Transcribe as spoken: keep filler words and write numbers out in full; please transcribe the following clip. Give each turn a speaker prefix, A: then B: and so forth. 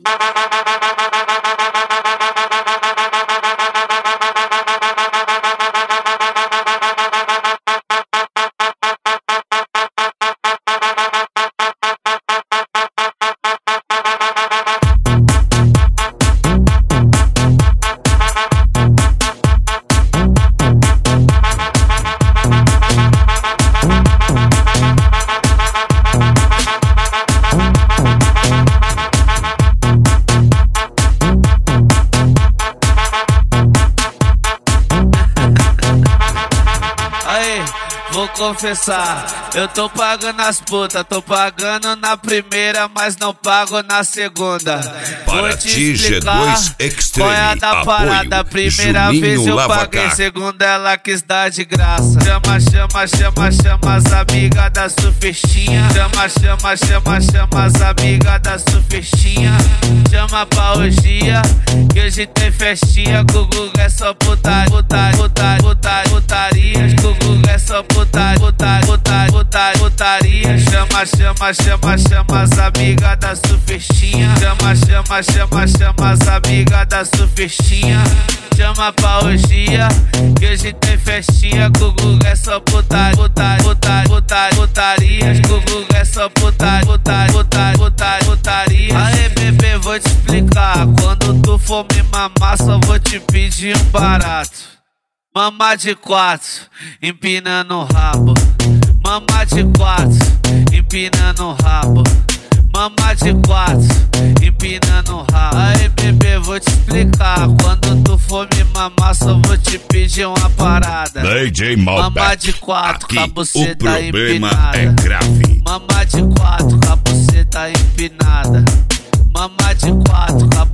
A: Vou confessar, eu tô pagando as putas, tô pagando na primeira, mas não pago na segunda.
B: Para
A: Vou te
B: ti,
A: explicar
B: G dois Extreme,
A: qual é a da parada. Primeira
B: Juninho
A: vez eu
B: Lavacar.
A: paguei, segunda ela quis dar de graça. Chama, chama, chama, chama as amigas da surfistinha. Chama, chama, chama, chama as amigas da surfistinha. Chama pra orgia, que hoje tem festinha. Gugu é só putaria, putaria, putaria, putaria, putaria. Gugu é só putaria. Putaria, putaria, putaria, putaria. Chama, chama, chama, chama as amigas da surfistinha. Chama, chama, chama, chama as amigas da surfistinha. Chama pra orgia, que hoje tem festinha. Gugu é só putaria, putaria, putaria, putaria, putaria. Gugu é só putaria, putaria, putaria, putaria, putaria. Aê, bebê, vou te explicar. Quando tu for me mamar, só vou te pedir um barato. Mama de quatro, empinando o rabo. Mama de quatro, empinando o rabo. Mama de quatro, empinando o rabo. Aí, bebê, vou te explicar. Quando tu for me mamar, só vou te pedir uma parada.
B: D J Malbec.
A: Mama de quatro, com a
B: Aqui
A: buceta
B: o problema
A: empinada.
B: é grave.
A: Mama de quatro, com a buceta empinada. Mama de quatro, com a